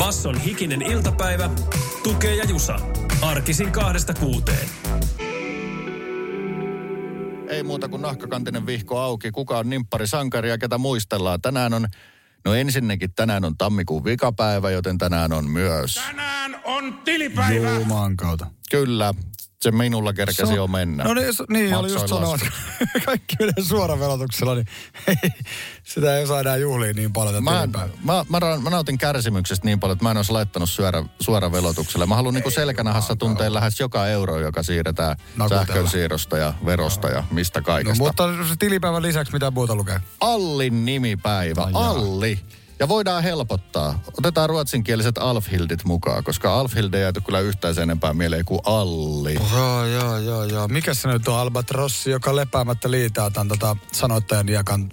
Basson hikinen iltapäivä, Tukee ja Jusa. Arkisin 2-6. Ei muuta kuin nahkakantinen vihko auki. Kuka on nimppari sankari ja ketä muistellaan? Tänään on, no ensinnäkin tänään on tammikuun vikapäivä, joten tänään on myös... Tänään on tilipäivä! Juman kautta. Kyllä, se minulla kerkesi jo mennä. No niin oli just sanoa, että kaikki menee suoravelotuksella, niin sitä ei saa enää juhliin niin paljon. Mä nautin kärsimyksestä niin paljon, että mä en olisi laittanut suoravelotuksella. Mä haluan niinku selkänahassa tuntea lähes joka euro, joka siirretään sähkönsiirrosta ja verosta ja mistä kaikesta. No, mutta tilipäivän lisäksi mitä muuta lukee? Allin nimipäivä. Alli. Ja voidaan helpottaa. Otetaan ruotsinkieliset Alfhildit mukaan, koska Alfhild ei jääty kyllä yhtään sen enempää mieleen kuin Alli. Joo. Mikäs se nyt on Albatrossi, joka lepäämättä liitää tämän sanoittajan jakan...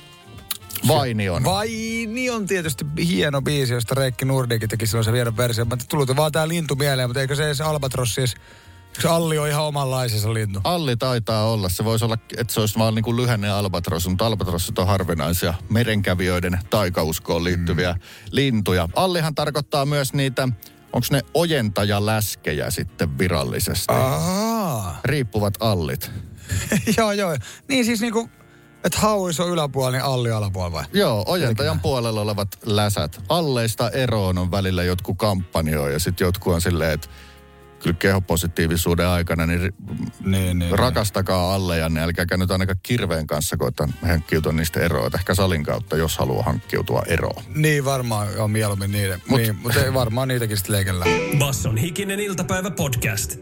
Vainion tietysti hieno biisi, josta Reikki Nurdikin teki silloin se viedon versio. Mä tuli vaan tää lintu mieleen, mutta eikö se Albatrossi edes... Alli on ihan omanlaisensa lintu. Alli taitaa olla. Se voisi olla, että se olisi vaan niin kuin lyhenne albatros, mutta albatrossit on harvinaisia merenkävijöiden taikauskoon liittyviä lintuja. Allihan tarkoittaa myös niitä, onko ne ojentajaläskejä sitten virallisesti? Riippuvat allit. Joo. Niin siis niinku, että hauis on yläpuolella, niin alli alapuolella vai? Joo, ojentajan puolella olevat läsät. Alleista eroon on välillä jotkut kampanjoja ja sitten jotkut on silleen, että kyllä kehopositiivisuuden aikana, niin rakastakaa alleja, niin älkääkä nyt ainakaan kirveen kanssa koeta hankkiutua niistä eroa. Ehkä salin kautta, jos haluaa hankkiutua eroon. Niin varmaan on mieluummin niiden. Mutta ei varmaan niitäkin sitten leikellä. Basson hikinen iltapäivä podcast.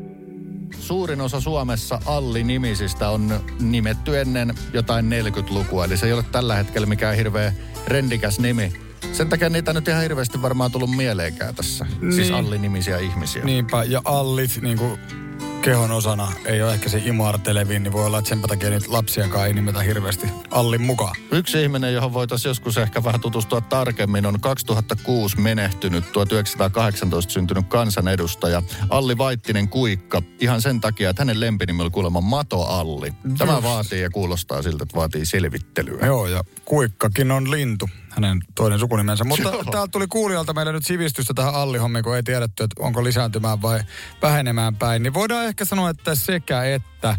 Suurin osa Suomessa Alli-nimisistä on nimetty ennen jotain 40-lukua. Eli se ei ole tällä hetkellä mikään hirveä rendikäs nimi. Sen takia niitä nyt ihan hirveästi varmaan tullut mieleenkään tässä. Niin. Siis Alli-nimisiä ihmisiä. Niinpä, ja allit niinku kehon osana ei ole ehkä se imartelevin, niin voi olla, että sen takia niitä lapsiakaan ei nimetä hirveästi Allin mukaan. Yksi ihminen, johon voitaisiin joskus ehkä vähän tutustua tarkemmin, on 2006 menehtynyt, 1918 syntynyt kansanedustaja Alli Vaittinen Kuikka. Ihan sen takia, että hänen lempinimi oli kuulemma Mato Alli. Tämä vaatii ja kuulostaa siltä, että vaatii selvittelyä. Joo, ja Kuikkakin on lintu. Hänen toinen sukunimensä. Mutta täältä tuli kuulijalta meille nyt sivistystä tähän Alli-hommiin, kun ei tiedetty, että onko lisääntymään vai vähenemään päin. Niin voidaan ehkä sanoa, että sekä että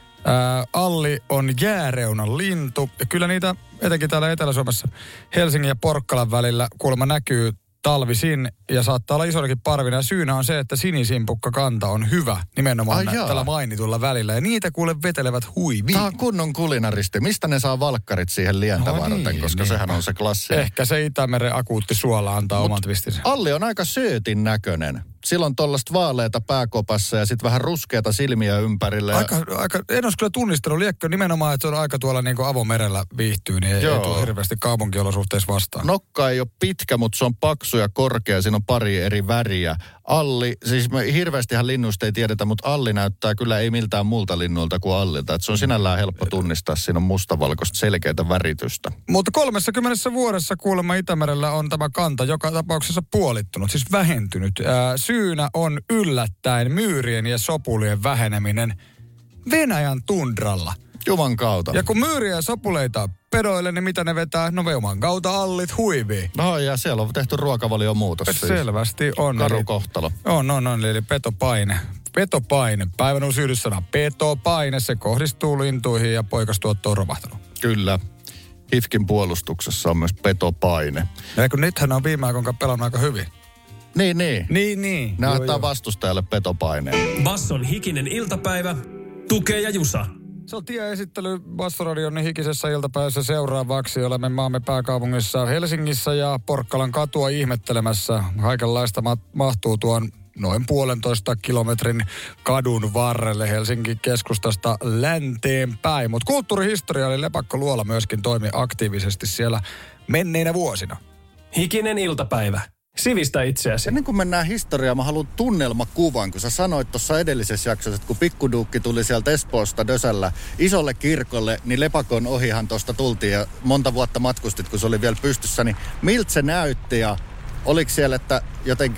Alli on jääreunan lintu. Ja kyllä niitä etenkin täällä Etelä-Suomessa Helsingin ja Porkkalan välillä kuulemma näkyy talvisin ja saattaa olla isollakin parvina. Ja syynä on se, että sinisimpukka-kanta on hyvä nimenomaan tällä mainitulla välillä. Ja niitä kuule vetelevät huiviin. Tämä on kunnon kulinaristi. Mistä ne saa valkkarit siihen lientä varten, koska sehän on se klassi. Ehkä se Itämeren akuutti suola antaa oman twistinsä. Alli on aika söötin näköinen. Silloin tollaista vaaleita pääkopassa ja sitten vähän ruskeata silmiä ympärille. En olisi kyllä tunnistanut. Liekkö nimenomaan, että se on aika tuolla niin kuin avomerellä viihtyy, niin ei tule hirveästi kaupunkiolosuhteissa vastaan. Nokka ei ole pitkä, mutta se on paksu ja korkea. Siinä on pari eri väriä. Alli, siis me hirveästihan linnuista ei tiedetä, mutta Alli näyttää kyllä ei miltään muulta linnuilta kuin Allilta. Että se on sinällään helppo tunnistaa. Siinä on mustavalkoista selkeätä väritystä. Mutta 30 vuodessa kuulemma Itämerellä on tämä kanta joka tapauksessa puolittunut, siis vähentynyt. Syynä on yllättäen myyrien ja sopulien väheneminen Venäjän tundralla. Juman kautta. Ja kun myyriä ja sopuleita pedoille, niin mitä ne vetää? No juman kautta allit huiviin. No ja siellä on tehty ruokavaliomuutos. Selvästi on. Karu kohtalo. On, eli petopaine. Petopaine. Päivän uusi yhdyssana. Petopaine. Se kohdistuu lintuihin ja poikastuotto on romahtanut. Kyllä. HIFKin puolustuksessa on myös petopaine. Ja kun nythän on viime aikoina pelannut aika hyvin. Niin. Ne ottaa vastustajalle petopaineen. Basson hikinen iltapäivä, Tukee ja Jusa. Se on tie-esittely Bassoradion hikisessä iltapäivässä seuraavaksi. Olemme maamme pääkaupungissa Helsingissä ja Porkkalan katua ihmettelemässä. Kaikenlaista mahtuu tuon noin 1,5 kilometrin kadun varrelle Helsingin keskustasta länteen päin. Mutta kulttuurihistoria eli Lepakkoluola myöskin toimi aktiivisesti siellä menneinä vuosina. Hikinen iltapäivä. Sivistä itseäsi. Ennen kuin mennään historiaan, mä haluan tunnelmakuvan, kun sä sanoit tuossa edellisessä jaksossa, että kun pikkuduukki tuli sieltä Espoosta Dösällä isolle kirkolle, niin Lepakon ohihan tuosta tultiin ja monta vuotta matkustit, kun se oli vielä pystyssä, niin miltä se näytti ja oliko siellä, että jotenkin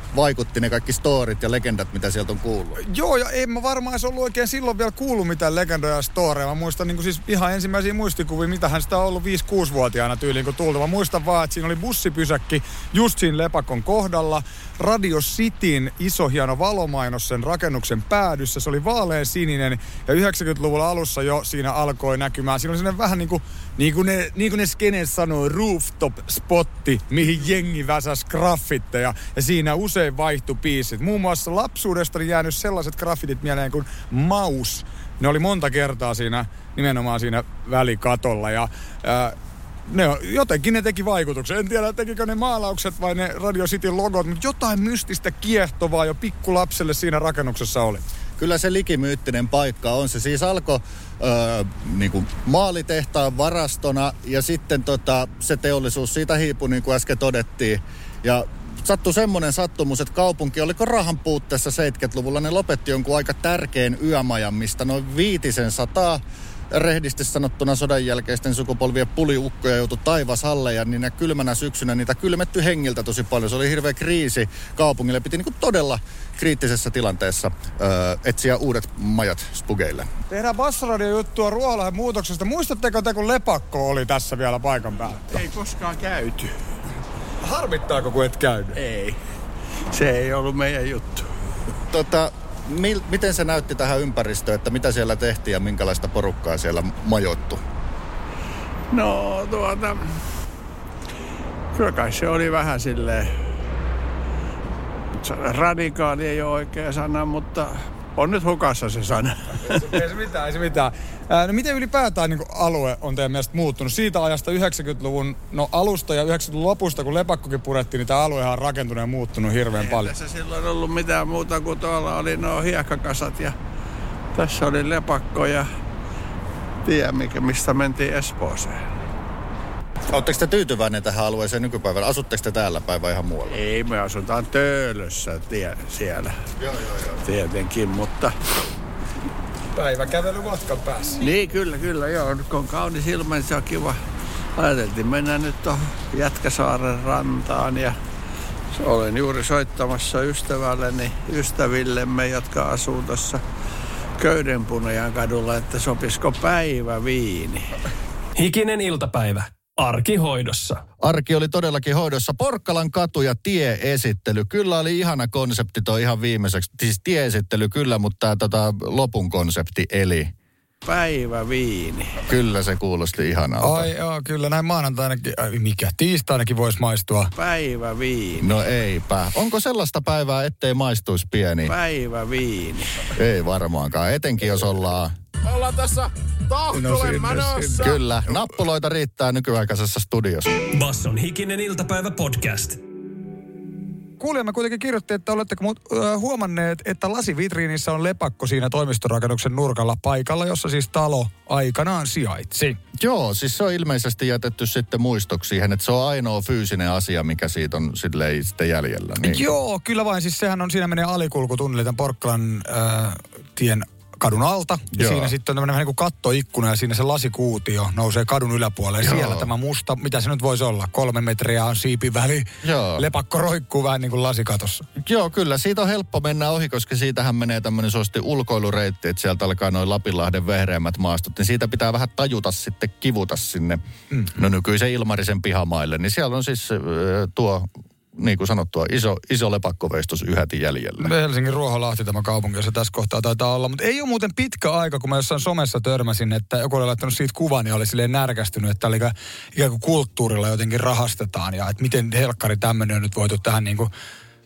vaikutti ne kaikki storit ja legendat, mitä sieltä on kuullut. Joo, ja en mä varmaan edes ollut oikein silloin vielä kuullut mitään legendoja ja storeja. Mä muistan niin siis ihan ensimmäisiä muistikuvia, mitähän sitä on ollut 5-6-vuotiaana tyyliin kun tulta. Mä muistan vaan, että siinä oli bussipysäkki just siinä Lepakon kohdalla. Radio Cityn iso hieno valomainos sen rakennuksen päädyssä. Se oli vaalean sininen ja 90-luvulla alussa jo siinä alkoi näkymään. Siinä oli sellainen vähän niin kuin ne skeneet sanoo, rooftop-spotti, mihin jengi väsäsi graffitteja. Ja siinä usein vaihtui biisit. Muun muassa lapsuudesta jäänyt sellaiset graffitit mieleen kuin Maus. Ne oli monta kertaa siinä, nimenomaan siinä välikatolla. Ja jotenkin ne teki vaikutuksen. En tiedä, tekikö ne maalaukset vai ne Radio Cityn logot, mutta jotain mystistä kiehtovaa jo pikkulapselle siinä rakennuksessa oli. Kyllä se likimyyttinen paikka on. Se siis alkoi niinku maalitehtaan varastona ja sitten se teollisuus siitä hiipui, niin kuin äsken todettiin. Ja sattui semmoinen sattumus, että kaupunki, oliko rahan puutteessa 70-luvulla, ne lopetti jonkun aika tärkeän yömajan, mistä noin 500 rehdisti sanottuna sodan jälkeisten sukupolvien puliukkoja joutui taivasalle ja niin kylmänä syksynä niitä kylmetty hengiltä tosi paljon. Se oli hirveä kriisi kaupungille. Piti niinku todella kriittisessä tilanteessa etsiä uudet majat spugeille. Tehdään Bassoradio-juttua Ruoholahden muutoksesta. Muistatteko te, kun Lepakko oli tässä vielä paikan päällä? Ei koskaan käyty. Harmittaako, kun et käynyt? Ei. Se ei ollut meidän juttu. Miten se näytti tähän ympäristöön, että mitä siellä tehtiin ja minkälaista porukkaa siellä majoittui? No kyllä kai se oli vähän silleen, radikaali ei ole oikea sana, mutta on nyt hukassa se sana. Ei se mitään. No miten ylipäätään niin alue on teidän mielestä muuttunut? Siitä ajasta 90-luvun alusta ja 90-luvun lopusta, kun Lepakkokin purettiin, niin tämä aluehan on rakentunut ja muuttunut hirveän paljon. Ei tässä silloin ollut mitään muuta kuin tuolla oli nuo hiekkakasat ja tässä oli Lepakko ja tie, mistä mentiin Espooseen. Oletteko te tyytyväinen tähän alueeseen nykypäivänä? Asutteko te täällä päin vai ihan muualla? Ei, me asutaan Töölössä siellä. Joo. Tietenkin, mutta päiväkävely matkan päässä. Niin, kyllä, joo. Kun on kaunis ilma, niin se on kiva. Ajateltiin mennä nyt tuohon Jätkäsaaren rantaan ja olen juuri soittamassa ystävillemme, jotka asuu tuossa Köydenpunajan kadulla, että sopisiko päiväviini. Hikinen iltapäivä. Arki hoidossa. Arki oli todellakin hoidossa. Porkkalan katu ja tie-esittely. Kyllä oli ihana konsepti toi ihan viimeiseksi. Siis tie-esittely kyllä, mutta tämä lopun konsepti eli päiväviini. Kyllä se kuulosti ihanalta. Ai joo, kyllä näin maanantainakin, tiistainakin voisi maistua. Päiväviini. No eipä. Onko sellaista päivää, ettei maistuisi pieni? Päiväviini. Ei varmaankaan, etenkin jos ollaan tässä Tahkolle menossa. Kyllä, nappuloita riittää nykyaikaisessa studiossa. Basson hikinen iltapäivä podcast. Kuulijamme kuitenkin kirjoitti, että oletteko huomanneet, että lasivitriinissä on Lepakko siinä toimistorakennuksen nurkalla paikalla, jossa siis talo aikanaan sijaitsi. Joo, siis se on ilmeisesti jätetty sitten muistoksi siihen, että se on ainoa fyysinen asia, mikä siitä on sitten jäljellä. Niin. Joo, kyllä vain. Siis sehän on, siinä menee alikulkutunneli tämän Porkkalan tien kadun alta. Ja siinä sitten on tämmöinen vähän niin kuin kattoikkuna ja siinä se lasikuutio nousee kadun yläpuolelle. Ja siellä tämä musta, mitä se nyt voisi olla, 3 metriä on siipiväli. Joo. Lepakko roikkuu vähän niin kuin lasikatossa. Joo, kyllä. Siitä on helppo mennä ohi, koska siitähän menee tämmöinen suosti ulkoilureitti, että sieltä alkaa noin Lapinlahden vehreämmät maastot. Niin siitä pitää vähän tajuta sitten kivuta sinne nykyisen Ilmarisen pihamaille. Niin siellä on siis tuo niin kuin sanottua, iso lepakkoveistos yhäti jäljellä. Helsingin Ruoholahti tämä kaupunki, jossa tässä kohtaa taitaa olla. Mutta ei ole muuten pitkä aika, kun mä jossain somessa törmäsin, että joku oli laittanut siitä kuvan ja oli silleen närkästynyt, että ikään kuin kulttuurilla jotenkin rahastetaan. Ja että miten helkkari tämmöinen on nyt voitu tähän niin kuin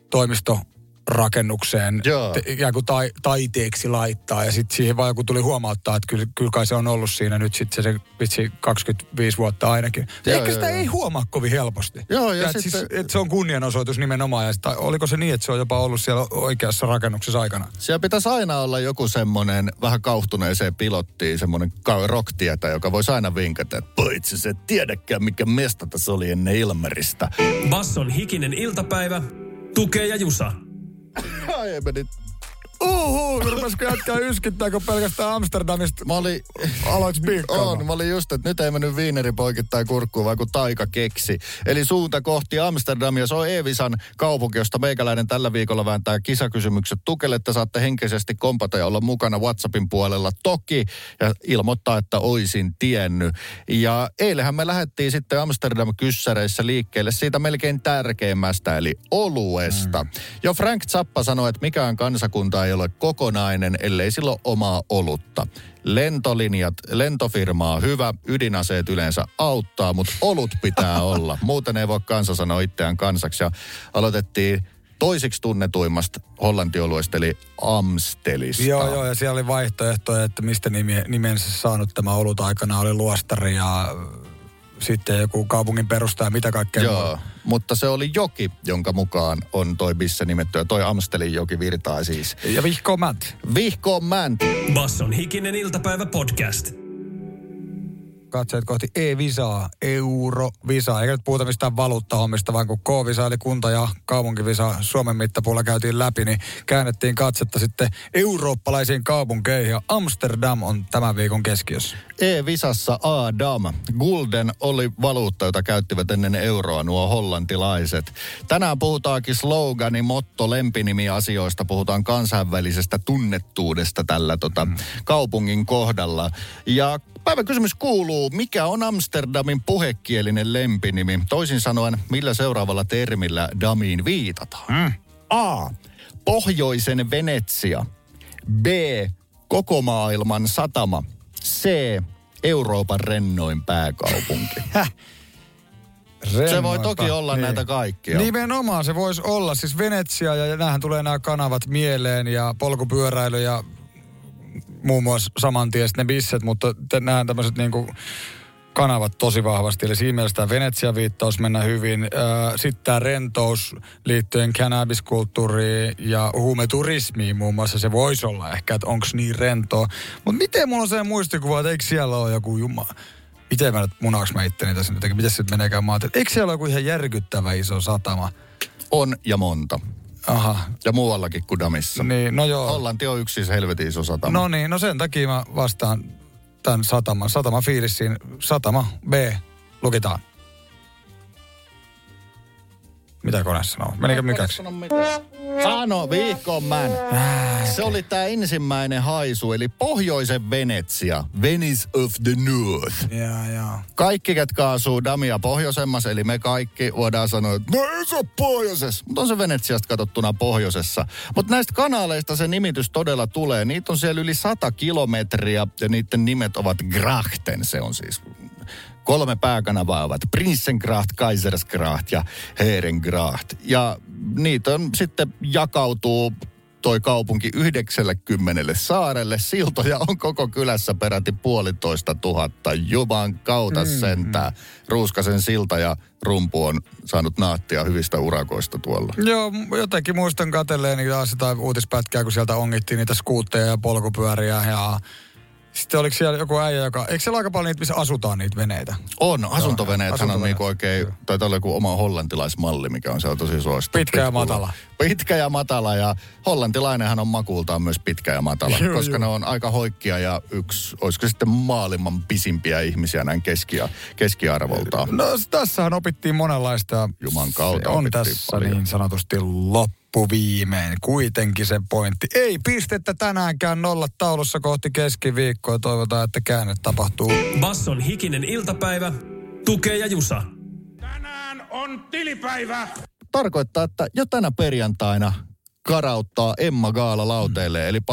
toimistorakennukseen ikään kuin taiteeksi laittaa. Ja sitten siihen vaan joku tuli huomauttaa, että kyllä kai se on ollut siinä nyt sitten se vitsi 25 vuotta ainakin. Ehkä sitä ei huomaa kovin helposti. Joo, ja sitten siis, että se on kunnianosoitus nimenomaan. Ja sitä, oliko se niin, että se on jopa ollut siellä oikeassa rakennuksessa aikana? Siellä pitäisi aina olla joku semmoinen vähän kauhtuneeseen pilottiin, semmoinen rocktietä, joka voisi aina vinkata, että poitsi se et tiedäkään, mikä mesta tässä oli ennen Ilmarista. Basson hikinen iltapäivä. Tukee ja Jusa. Ai meni Rupesiko jätkää yskittää, kun pelkästään Amsterdamista aloiksi piikkaamaan? Mä olin just, että nyt ei mennyt viineri poikittain kurkkuun, vaan kun taika keksi. Eli suunta kohti Amsterdamia. Se on E-Visan kaupunki, josta meikäläinen tällä viikolla vääntää kisakysymykset tukelle, että saatte henkisesti kompata ja olla mukana WhatsAppin puolella toki ja ilmoittaa, että oisin tiennyt. Ja eilähän me lähdettiin sitten Amsterdam-kyssäreissä liikkeelle siitä melkein tärkeimmästä, eli oluesta. Jo Frank Zappa sanoi, että mikään kansakunta ei ole kokonainen, ellei sillä ole omaa olutta. Lentolinjat, lentofirmaa hyvä, ydinaseet yleensä auttaa, mutta olut pitää olla. Muuten ei voi kansa sanoa itseään kansaksi. Ja aloitettiin toisiksi tunnetuimmasta hollantioluesta, eli Amstelista. Joo, ja siellä oli vaihtoehtoja, että mistä nimensä saanut tämä olut aikana oli luostari ja sitten joku kaupungin perustaja, mitä kaikkea. Joo, mutta se oli joki, jonka mukaan on toi bisse nimetty, ja toi Amstelin joki virtaa siis. Ja Vihko Mänt. Vihko Mänt. Basson hikinen iltapäivä podcast. Katseet kohti E-visaa, Eurovisaa. Eikä nyt puhuta mistään valuuttahommista, vaan kun K-visa eli kunta- ja kaupunkivisa Suomen mittapuulla käytiin läpi, niin käännettiin katsetta sitten eurooppalaisiin kaupunkeihin. Ja Amsterdam on tämän viikon keskiössä. E-visassa Adam. Gulden oli valuutta, jota käyttivät ennen euroa nuo hollantilaiset. Tänään puhutaankin slogani, motto, lempinimi asioista. Puhutaan kansainvälisestä tunnettuudesta tällä kaupungin kohdalla. Ja päivän kysymys kuuluu, mikä on Amsterdamin puhekielinen lempinimi? Toisin sanoen, millä seuraavalla termillä damiin viitataan? A. Pohjoisen Venetsia. B. Koko maailman satama. C. Euroopan rennoin pääkaupunki. Se voi toki olla näitä kaikkia. Nimenomaan se voisi olla. Siis Venetsia ja näähän tulee nämä kanavat mieleen ja polkupyöräily ja muun muassa samantiestä ne bisset, mutta nämä tämmöiset niinku kanavat tosi vahvasti. Eli siinä mielessä tämä Venetsia-viittaus mennä hyvin. Sitten tämä rentous liittyen cannabiskulttuuriin ja huumeturismiin muun muassa. Se voisi olla ehkä, että onko niin rentoa. Mutta miten mulla on se muistikuva, että eikö siellä ole joku miten mä nyt munaaks mä itteni tässä nyt? Miten se meneekään maata? Eikö siellä ole joku ihan järkyttävä iso satama? On ja monta. Aha. Ja muuallakin kuin Damissa. Niin, no joo. Hollanti on yksi siis helvetin iso satama. No niin, no sen takia mä vastaan tämän satama fiilissiin. Satama B. Lukitaan. Mitä kone sanoo? Menikö mykäksi? Sano, Vihkomän. Se oli tää ensimmäinen haisu, eli Pohjoisen Venetsia. Venice of the North. Jaa. Kaikki, ketkä asuu Damia pohjoisemmassa, eli me kaikki voidaan sanoa, että no ei se ole pohjoisessa. Mutta on se Venetsiasta katsottuna pohjoisessa. Mutta näistä kanaleista se nimitys todella tulee. Niitä on siellä yli 100 kilometriä ja niiden nimet ovat Grachten. Se on siis 3 pääkanavaa ovat Prinsengracht, Kaisersgracht ja Herengracht. Ja niitä on sitten jakautuu toi kaupunki 90 saarelle. Siltoja on koko kylässä peräti 1,500. Juman kautta sentään. Ruuskasen silta ja rumpu on saanut naattia hyvistä urakoista tuolla. Joo, jotenkin muistan katselleeni taas jotain uutispätkää, kun sieltä ongittiin niitä skuutteja ja polkupyöriä ja sitten oliko siellä joku äijä, eikö siellä aika paljon niitä, missä asutaan niitä veneitä? On, asuntoveneethän on niinku oikein, taitaa olla joku oma hollantilaismalli, mikä on siellä tosi suosittu. Pitkä ja matala. Pitkä ja matala, ja hollantilainenhan on makultaan myös pitkä ja matala, koska ne on aika hoikkia ja yksi, olisiko sitten maailman pisimpiä ihmisiä näin keskiarvoltaan. No tässähän opittiin monenlaista. Juman kautta on tässä paljon. Niin sanotusti loppuviimein kuitenkin se pointti. Ei pistettä tänäänkään nolla taulussa kohti keskiviikkoa. Toivotaan, että käänne tapahtuu. Basson hikinen iltapäivä. Tukee ja Jusa. Tänään on tilipäivä. Tarkoittaa, että jo tänä perjantaina karauttaa Emma Gaala lauteille, eli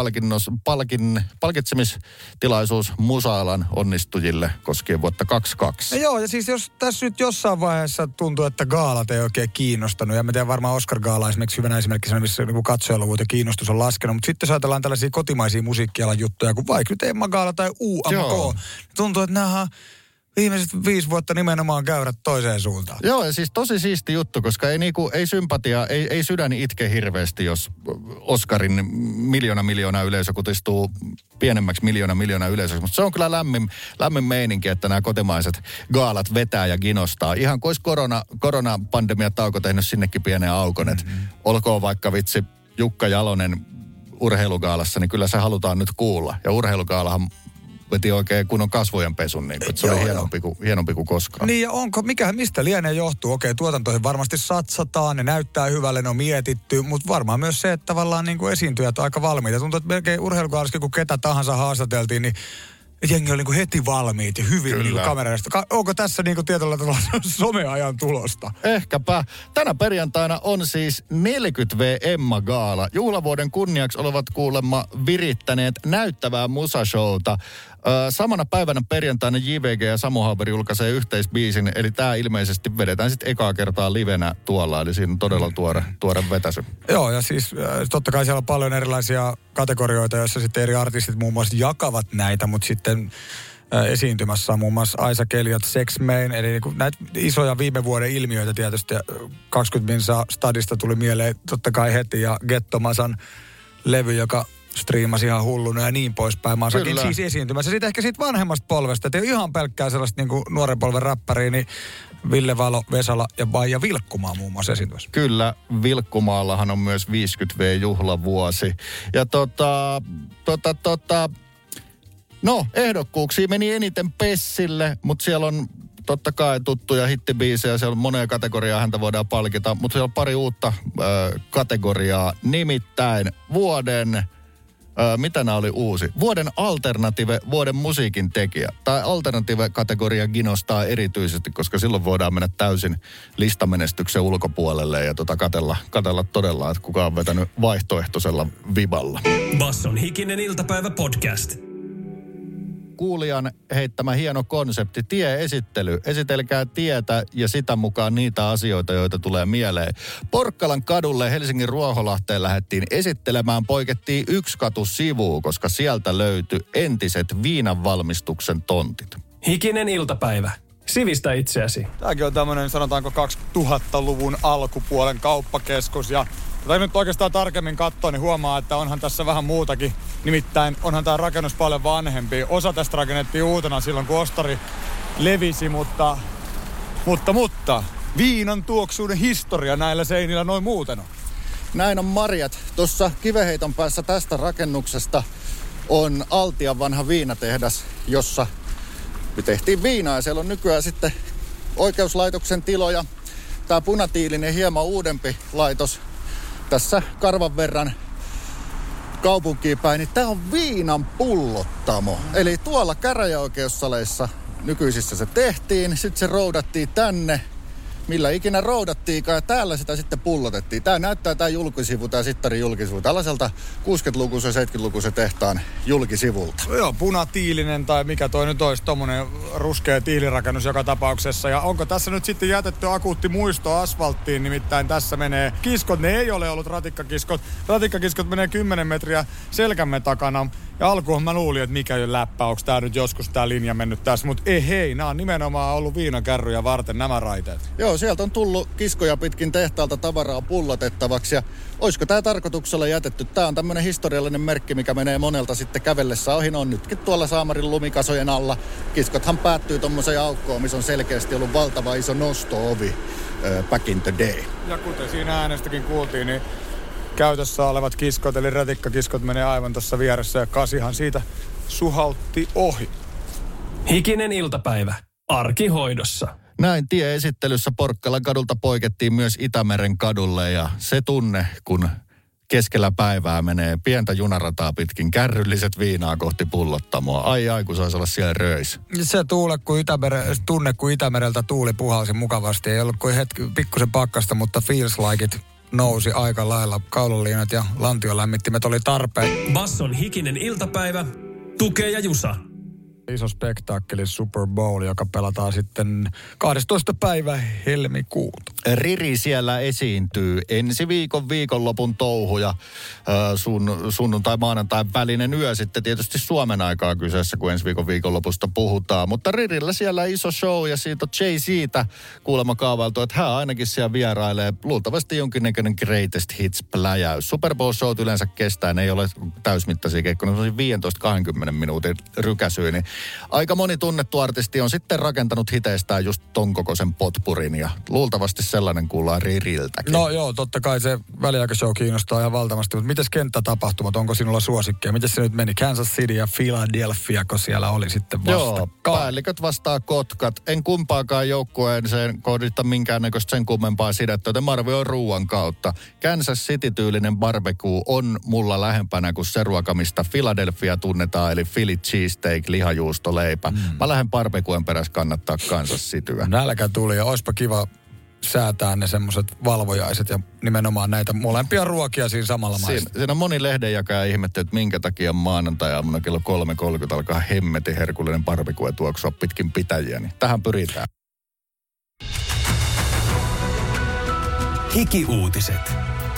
palkitsemistilaisuus musa-alan onnistujille koskien vuotta 2022. No joo, ja siis jos tässä nyt jossain vaiheessa tuntuu, että gaalat ei oikein kiinnostanut, ja mä tiedän varmaan Oscar-gaala esimerkiksi hyvänä esimerkkinä, missä niin katsojaluvut ja kiinnostus on laskenut, mutta sitten jos ajatellaan tällaisia kotimaisia musiikkialan juttuja, kuin vaikka nyt Emma Gaala tai UMK, tuntuu, että nämä viimeiset 5 vuotta nimenomaan käyrät toiseen suuntaan. Joo, ja siis tosi siisti juttu, koska ei sympatia, ei sydäni itke hirveästi, jos Oscarin miljoona yleisö kutistuu pienemmäksi miljoona yleisöksi. Mutta se on kyllä lämmin meininki, että nämä kotimaiset gaalat vetää ja ginostaa. Ihan kuin olisi koronapandemia tauko tehnyt sinnekin pienen aukon, että olkoon vaikka vitsi Jukka Jalonen urheilugaalassa, niin kyllä se halutaan nyt kuulla. Ja urheilugaalahan veti oikein kunnon kasvojen pesun, niin että se oli hienompi kuin koskaan. Niin ja mistä lienee johtuu? Okei, tuotantoihin varmasti satsataan, ne näyttää hyvälle, ne on mietitty, mutta varmaan myös se, että tavallaan niin kuin esiintyjät on aika valmiita. Tuntuu, että melkein urheilugaalassakin, kun ketä tahansa haastateltiin, niin jengi oli niin kuin heti valmiit ja hyvin niin kuin kamerasta. Onko tässä niin kuin tietyllä tavalla someajan tulosta? Ehkäpä. Tänä perjantaina on siis 40V Emma-gaala. Juhlavuoden kunniaksi olevat kuulemma virittäneet näyttävää musashowta. Samana päivänä perjantaina JVG ja Samu Haber julkaisee yhteisbiisin, eli tämä ilmeisesti vedetään sitten ekaa kertaa livenä tuolla, eli siinä on todella tuore vetäsy. Joo, ja siis totta kai siellä on paljon erilaisia kategorioita, joissa sitten eri artistit muun muassa jakavat näitä, mutta sitten esiintymässä on muun muassa Isaac Elliot, Sex Man, eli niin näitä isoja viime vuoden ilmiöitä tietysti. 20 minsa stadista tuli mieleen totta kai heti, ja Gettomasan levy, joka striimasi ihan hulluna ja niin poispäin. Mä osakin siis esiintymässä. Sitten ehkä siitä vanhemmasta polvesta, että ei ole ihan pelkkää sellaista niin kuin nuoren polven räppäriä, niin Ville Valo, Vesala ja Vaija Vilkkumaa muun muassa esiintymässä. Kyllä, Vilkkumaallahan on myös 50V-juhlavuosi. Ja ehdokkuuksia meni eniten Pessille, mutta siellä on totta kai tuttuja hittibiisejä, siellä on monea kategoriaa, häntä voidaan palkita, mutta siellä on pari uutta kategoriaa, nimittäin vuoden, mitä nämä oli uusi? Vuoden alternative, vuoden musiikin tekijä. Tai alternative-kategoria kiinnostaa erityisesti, koska silloin voidaan mennä täysin listamenestyksen ulkopuolelle ja katella todella, että kuka on vetänyt vaihtoehtoisella viballa. Basson hikinen iltapäivä podcast. Kuulijan heittämä hieno konsepti, tie-esittely. Esitelkää tietä ja sitä mukaan niitä asioita, joita tulee mieleen. Porkkalan kadulle Helsingin Ruoholahteen lähdettiin esittelemään. Poikettiin 1 katu sivuun, koska sieltä löytyi entiset viinanvalmistuksen tontit. Hikinen iltapäivä. Sivistä itseäsi. Tämäkin on tämmöinen, sanotaanko 2000-luvun alkupuolen kauppakeskus ja tai nyt oikeastaan tarkemmin katsoo, niin huomaa, että onhan tässä vähän muutakin. Nimittäin onhan tämä rakennus paljon vanhempi. Osa tästä rakennettiin uutena silloin, kun ostari levisi, mutta viinan tuoksuuden historia näillä seinillä noin muuten on. Näin on Marjat. Tuossa Kiveheiton päässä tästä rakennuksesta on Altian vanha viinatehdas, jossa me tehtiin viinaa ja siellä on nykyään sitten oikeuslaitoksen tiloja. Tämä punatiilinen hieman uudempi laitos tässä karvan verran kaupunkiin päin, niin tää on viinan pullottamo. Eli tuolla käräjäoikeussaleissa nykyisissä se tehtiin, sitten se roudattiin tänne, millä ikinä roudattiinkaan, ja täällä sitä sitten pullotettiin. Tää näyttää tää julkisivu, tää Sittarin julkisivu, tällaiselta 60-lukuisen, 70-lukuisen tehtaan julkisivulta. Joo, punatiilinen tai mikä toi nyt olisi, tommonen ruskea tiilirakennus joka tapauksessa. Ja onko tässä nyt sitten jätetty akuutti muisto asfalttiin, nimittäin tässä menee kiskot, ne ei ole ollut ratikkakiskot. Ratikkakiskot menee 10 metriä selkämme takana. Ja alkuun mä luulin, että mikä on läppä, onko tää nyt joskus tää linja mennyt tässä. Mutta ei, nämä on nimenomaan ollut viinakärryjä varten nämä raiteet. Joo, sieltä on tullut kiskoja pitkin tehtaalta tavaraa pullotettavaksi. Ja olisiko tää tarkoituksella jätetty? Tää on tämmönen historiallinen merkki, mikä menee monelta sitten kävellessä ohi. On nytkin tuolla Saamarin lumikasojen alla. Kiskothan päättyy tommoseen aukkoon, missä on selkeästi ollut valtava iso nosto-ovi back in the day. Ja kuten siinä äänestäkin kuultiin, niin käytössä olevat kiskot, eli ratikkakiskot menee aivan tuossa vieressä ja Kasihan siitä suhautti ohi. Hikinen iltapäivä. Arkihoidossa. Näin tie-esittelyssä Porkkalan kadulta poikettiin myös Itämeren kadulle ja se tunne, kun keskellä päivää menee pientä junarataa pitkin kärrylliset viinaa kohti pullottamoa. Ai, kun saisi olla siellä röis. Se tunne, kun Itämereltä tuuli puhalsi mukavasti. Ei ollut kuin pikkusen pakkasta, mutta feels like it nousi aika lailla. Kaulaliinat ja lantiolämmittimet oli tarpeen. Basson hikinen iltapäivä. Tukee ja Jusa. Iso spektaakkeli Super Bowl, joka pelataan sitten 12. päivä helmikuuta. Riri siellä esiintyy. Ensi viikonlopun touhuja. Sunnuntai-maanantai välinen yö sitten tietysti Suomen aikaa kyseessä, kun ensi viikonlopusta puhutaan. Mutta Ririllä siellä iso show ja siitä on Jay-Z:tä kuulemma kaavailtu, että hän ainakin siellä vierailee luultavasti jonkinnäköinen greatest hits-pläjäys. Super Bowl-showt yleensä kestää, ne ei ole täysmittaisia keikkoja, ne on 15-20 minuutin rykäsyä, niin aika moni tunnettu artisti on sitten rakentanut hiteistään just ton kokoisen potpurin ja luultavasti sellainen kuullaan Ririltäkin. No joo, totta kai se väliaikashow kiinnostaa ihan valtavasti, mutta mites kenttätapahtumat, onko sinulla suosikkeja? Miten se nyt meni? Kansas City ja Philadelphia, kun siellä oli sitten vastakkain? Joo, päälliköt vastaa Kotkat. En kumpaakaan joukkueeseen kohdista minkäännäköistä sen kummempaa sidettä, joten mä arvioin ruuan kautta. Kansas City-tyylinen barbecue on mulla lähempänä kuin se ruoka, mistä Philadelphia tunnetaan, eli Philly cheesesteak, lihajuustoleipä. Mä lähden barbecuen perässä kannattaa Kansas Cityä. Nälkä tuli ja oispa kiva säätää ne semmoiset valvojaiset ja nimenomaan näitä molempia ruokia siinä samalla maissa. Siinä on moni lehdenjakaja ihmettä, että minkä takia maanantai-aamuna kello 3.30 alkaa hemmetin herkullinen barbecue tuoksua pitkin pitäjiä. Niin tähän pyritään. Hiki-uutiset.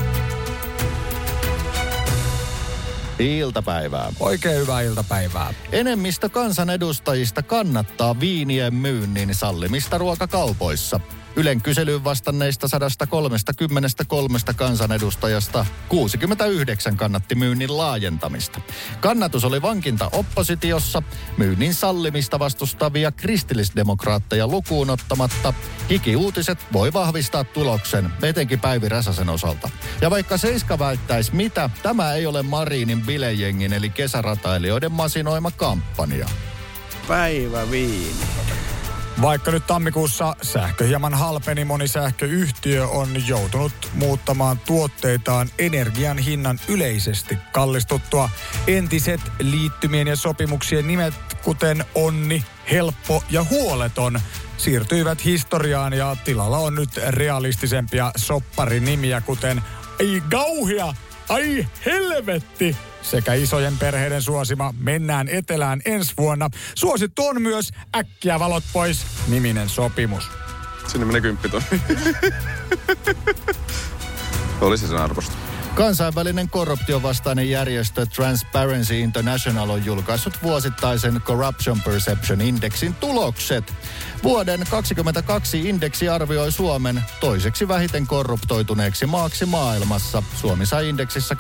Iltapäivää. Oikein hyvää iltapäivää. Enemmistö kansanedustajista kannattaa viinien myynnin sallimista ruokakaupoissa. Ylen kyselyyn vastanneista 133 kansanedustajasta 69 kannatti myynnin laajentamista. Kannatus oli vankinta oppositiossa, myynnin sallimista vastustavia kristillisdemokraatteja lukuun ottamatta. Hiki-uutiset voi vahvistaa tuloksen, etenkin Päivi Räsäsen osalta. Ja vaikka Seiska väittäisi mitä, tämä ei ole Marinin bilejengin eli kesäratailijoiden masinoima kampanja. Päiväviini. Vaikka nyt tammikuussa sähkö hieman halpeni, moni sähköyhtiö on joutunut muuttamaan tuotteitaan energian hinnan yleisesti kallistuttua. Entiset liittymien ja sopimuksien nimet, kuten Onni, Helppo ja Huoleton, siirtyivät historiaan ja tilalla on nyt realistisempia sopparinimiä, kuten Ai kauhea, ai helvetti sekä isojen perheiden suosima Mennään etelään ensi vuonna. Suosittu on myös Äkkiä valot pois -niminen sopimus. Sinne menee 10 000. Olisi sen arvosta. Kansainvälinen korruptiovastainen järjestö Transparency International on julkaissut vuosittaisen Corruption Perception Indexin tulokset. Vuoden 2022 indeksi arvioi Suomen toiseksi vähiten korruptoituneeksi maaksi maailmassa. Suomi sai indeksissä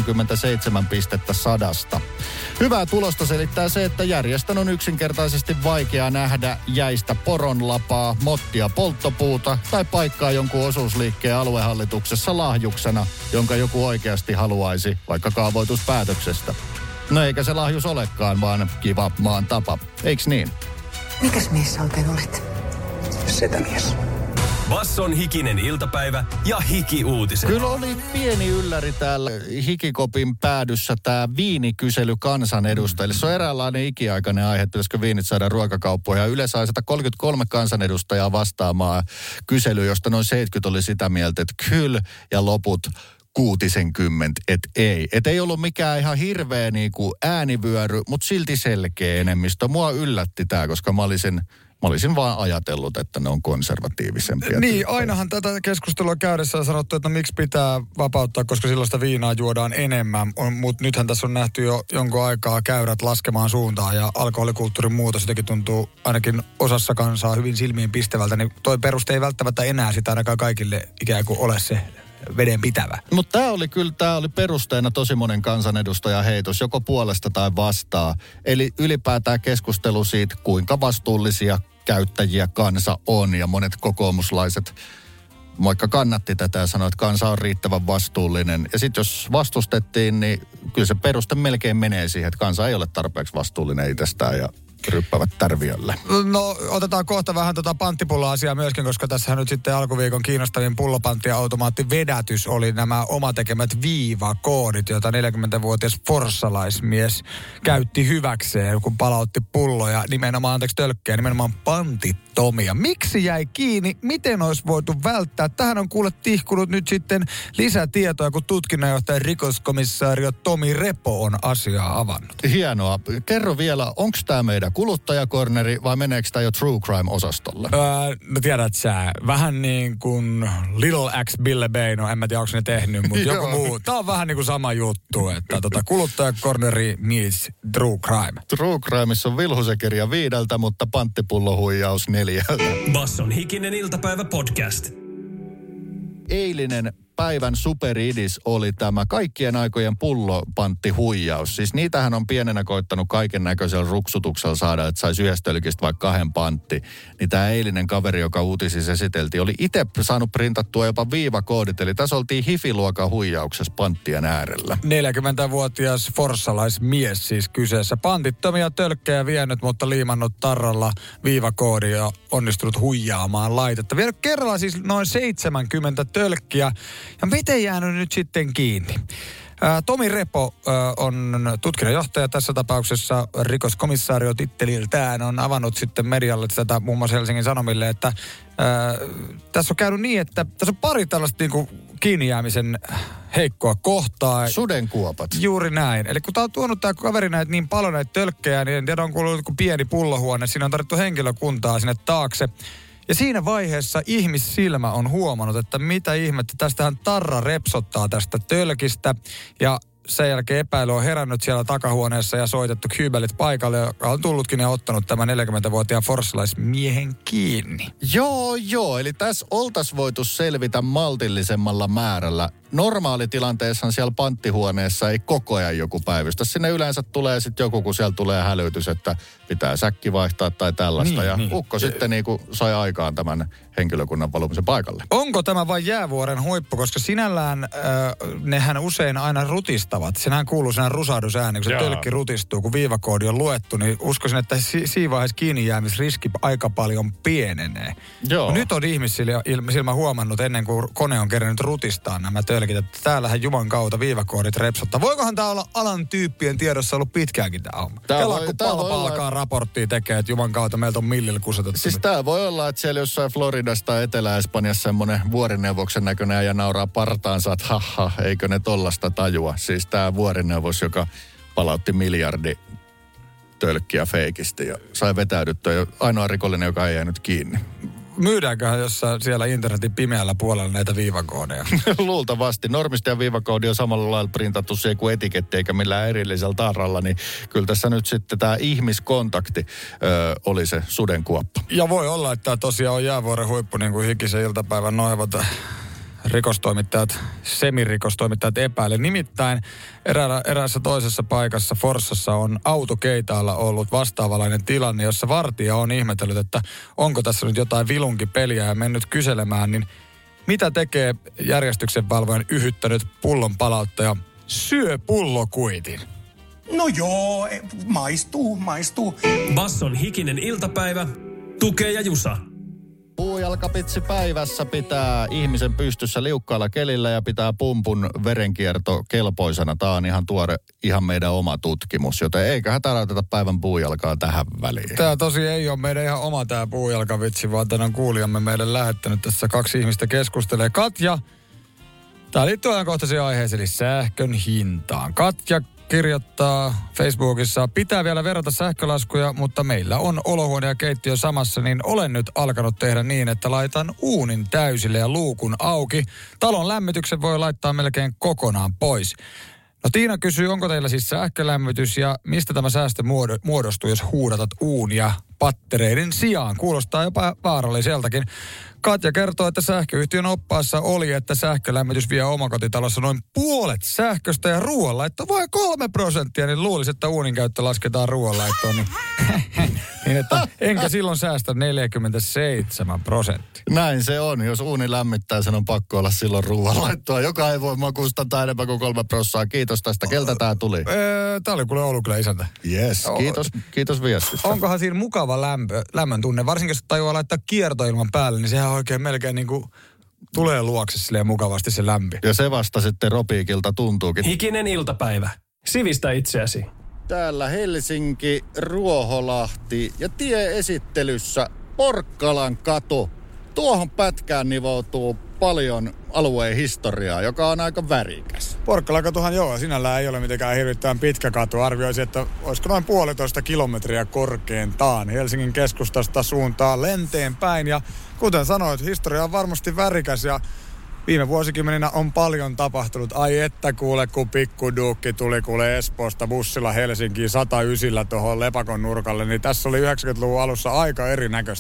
87 pistettä 100. Hyvää tulosta selittää se, että järjestön on yksinkertaisesti vaikea nähdä jäistä poronlapaa, mottia polttopuuta tai paikkaa jonkun osuusliikkeen aluehallituksessa lahjuksena, jonka joku oikeasti haluaisi, vaikka kaavoituspäätöksestä. No eikä se lahjus olekaan, vaan kiva maan tapa. Eiks niin? Mikäs mies sä oikein olet? Setämies. Basson hikinen iltapäivä ja hiki-uutiset. Kyllä oli pieni ylläri täällä Hikikopin päädyssä tämä viinikysely kansanedustajille. Se on eräänlainen ikiaikainen aihe, pitäisikö viinit saada ruokakauppoihin. Ja yleensä sai 133 kansanedustajaa vastaamaan kyselyyn, josta noin 70 oli sitä mieltä, että kyllä, ja loput 60, että ei. Että ei ollut mikään ihan hirveä niinku äänivyöry, mutta silti selkeä enemmistö. Mua yllätti tämä, koska mä olisin vaan ajatellut, että ne on konservatiivisempia. Niin, tyyppejä. ainahan tätä keskustelua käydessä on sanottu, että miksi pitää vapauttaa, koska silloin sitä viinaa juodaan enemmän. Mutta nythän tässä on nähty jo jonkun aikaa käyrät laskemaan suuntaan ja alkoholikulttuurin muutos jotenkin tuntuu ainakin osassa kansaa hyvin silmiin pistävältä. Niin toi peruste ei välttämättä enää sitä ainakaan kaikille ikään kuin ole se vedenpitävä. Mutta tämä oli perusteena tosi monen kansanedustajan heitos, joko puolesta tai vastaan. Eli ylipäätään keskustelu siitä, kuinka vastuullisia käyttäjiä kansa on. Ja monet kokoomuslaiset, vaikka kannatti tätä ja sanoi, että kansa on riittävän vastuullinen. Ja sitten jos vastustettiin, niin kyllä se peruste melkein menee siihen, että kansa ei ole tarpeeksi vastuullinen itsestään ja ryppäävät tärviölle. No otetaan kohta vähän panttipulla-asiaa myöskin, koska tässä nyt sitten alkuviikon kiinnostavin pullopantti-automaattivedätys oli nämä omatekemät viivakoodit, joita 40-vuotias forssalaismies käytti hyväkseen, kun palautti pulloja nimenomaan pantittomia. Miksi jäi kiinni? Miten olisi voitu välttää? Tähän on kuule tihkunut nyt sitten lisätietoja, kun tutkinnanjohtaja rikoskomissario Tomi Repo on asiaa avannut. Hienoa. Kerro vielä, onko tämä meidän kuluttajakorneri vai meneekö tämä jo True Crime-osastolle? No tiedät sä, vähän niin kuin Little X Bille Bay, no en mä tiedä onko ne tehnyt, mutta joku muu. Tää on vähän niin kuin sama juttu, että kuluttajakorneri meets True Crime. True Crimeissa on vilhusekeria 5, mutta panttipullohuijaus 4. Basson hikinen iltapäivä podcast. Eilinen päivän superidis oli tämä kaikkien aikojen pullopanttihuijaus. Siis niitähän on pienenä koittanut kaiken näköisellä ruksutuksella saada, että saisi yhdestä tölkistä vaikka 2 pantti. Niin tämä eilinen kaveri, joka uutisissa esiteltiin, oli itse saanut printattua jopa viivakoodit. Eli tässä oltiin hifiluokan huijauksessa panttien äärellä. 40-vuotias forssalaismies siis kyseessä. Pantittomia tölkkejä vienyt, mutta liimannut tarralla viivakoodi ja onnistunut huijaamaan laitetta. Vienyt kerralla siis noin 70 tölkkiä. Ja miten jäänyt nyt sitten kiinni? Tomi Repo on tutkinnanjohtaja tässä tapauksessa, rikoskomissario titteliltään, on avannut sitten medialle tätä muun muassa Helsingin Sanomille, että tässä on käynyt niin, että tässä on pari tällaista niinku kiinni jäämisen heikkoa kohtaa. Sudenkuopat. Juuri näin. Eli kun tää on tuonut tää kaveri näitä niin paljon näitä tölkkejä, niin en tiedä on kuullut joku pieni pullohuone, siinä on tarvittu henkilökuntaa sinne taakse. Ja siinä vaiheessa ihmissilmä on huomannut, että mitä ihmettä, tästähän tarra repsottaa tästä tölkistä. Ja sen jälkeen epäily on herännyt siellä takahuoneessa ja soitettu kybelit paikalle, joka on tullutkin ja ottanut tämän 40-vuotiaan forssalaismiehen kiinni. Joo. Eli tässä oltaisiin voitu selvitä maltillisemmalla määrällä. Normaalitilanteessa siellä panttihuoneessa ei koko ajan joku päivystä. Sinne yleensä tulee sitten joku, kun siellä tulee hälytys, että pitää säkki vaihtaa tai tällaista. Ukko sitten niinku sai aikaan tämän henkilökunnan valumisen paikalle. Onko tämä vain jäävuoren huippu? Koska sinällään nehän usein aina rutistavat. Sinähän kuuluu sinä rusahdusääni, kun se tölkki rutistuu, kun viivakoodi on luettu, niin uskoisin, että siinä vaiheessa kiinni jäämisriski aika paljon pienenee. Joo. Nyt on ihmissilmä huomannut ennen kuin kone on kerännyt rutistaa nämä tölkit, että täällähän Juman kautta viivakoodit repsottaa. Voikohan tämä olla alan tyyppien tiedossa ollut pitkäänkin tämä homma? Kun palkaa raporttia tekee, että Juman kautta meiltä on millillä kusetettu. Siis tämä voi olla, että siellä jossain Floridasta tai Etelä-Espanjassa semmoinen vuorineuvoksen näköinen ja nauraa partaansa, että haha, eikö ne tollasta tajua. Siis tämä vuorineuvos, joka palautti miljardi tölkkiä feikisti ja sai vetäydyttyä. Ainoa rikollinen, joka ei jäänyt kiinni. Myydäänköhän jossain siellä internetin pimeällä puolella näitä viivakoodeja? Luultavasti. Normisti ja viivakoodi on samalla lailla printattu siihen kuin etiketti eikä millään erillisellä tarralla, niin kyllä tässä nyt sitten tämä ihmiskontakti oli se sudenkuoppa. Ja voi olla, että tämä tosiaan on jäävuoren huippu, niin kuin Hikisen iltapäivän noivat rikostoimittajat, semirikostoimittajat epäilee. Nimittäin eräässä toisessa paikassa Forssassa on autokeitaalla ollut vastaavalainen tilanne, jossa vartija on ihmetellyt, että onko tässä nyt jotain vilunkipeliä ja mennyt kyselemään, niin mitä tekee järjestyksenvalvojan yhyttänyt pullon palauttaja? Syö pullokuitin. No joo, maistuu. Basson hikinen iltapäivä, Tukee ja Jusa. Puujalkapitsi päivässä pitää ihmisen pystyssä liukkaalla kelillä ja pitää pumpun verenkierto kelpoisena. Tämä on ihan tuore, ihan meidän oma tutkimus, joten eiköhän täräytetä päivän puujalkaa tähän väliin. Tämä tosi ei ole meidän ihan oma tämä puujalkavitsi, vaan tänään kuulijamme meille lähettänyt tässä 2 ihmistä keskustelee. Katja, tämä liittyy ajankohtaisiin aiheeseen, eli sähkön hintaan. Katja kirjoittaa Facebookissa, pitää vielä verrata sähkölaskuja, mutta meillä on olohuone ja keittiö samassa, niin olen nyt alkanut tehdä niin, että laitan uunin täysille ja luukun auki. Talon lämmityksen voi laittaa melkein kokonaan pois. No Tiina kysyy, onko teillä siis sähkölämmitys ja mistä tämä säästö muodostuu, jos huudatat uunia pattereiden sijaan? Kuulostaa jopa vaaralliseltakin. Katja kertoo, että sähköyhtiön oppaassa oli, että sähkölämmitys vie omakotitalossa noin puolet sähköstä ja ruoanlaitto vain 3%, niin luulisi, että uunin käyttö lasketaan ruoanlaittoon. Niin että enkä silloin säästä 47%. Näin se on. Jos uuni lämmittää, sen on pakko olla silloin ruoanlaittoa, joka ei voi makustaa enemmän kuin 3%. Kiitos tästä. Keltä tää tuli? Tää oli kuule Oulu kyllä isäntä. Yes, kiitos viestistä. Onkohan siinä mukava lämmön tunne? Varsinkin jos tajuaa laittaa kiertoilman päälle, niin sehän oikein melkein niin kuin tulee luokse silleen mukavasti se lämpi. Ja se vasta sitten Ropiikilta tuntuukin. Hikinen iltapäivä. Sivistä itseäsi. Täällä Helsinki, Ruoholahti ja tieesittelyssä Porkkalan katu. Tuohon pätkään nivoutuu paljon alueen historiaa, joka on aika värikäs. Porkkalan katuhan joo, sinällään ei ole mitenkään hirvittävän pitkä katu. Arvioisin, että olisiko noin 1,5 kilometriä korkeintaan Helsingin keskustasta suuntaan länteen päin. Ja kuten sanoit, historia on varmasti värikäs ja viime vuosikymmeninä on paljon tapahtunut. Ai että kuule, kun pikkuduukki tuli kuule Espoosta bussilla Helsinkiin 109 tuohon Lepakon nurkalle, niin tässä oli 90-luvun alussa aika erinäköistä.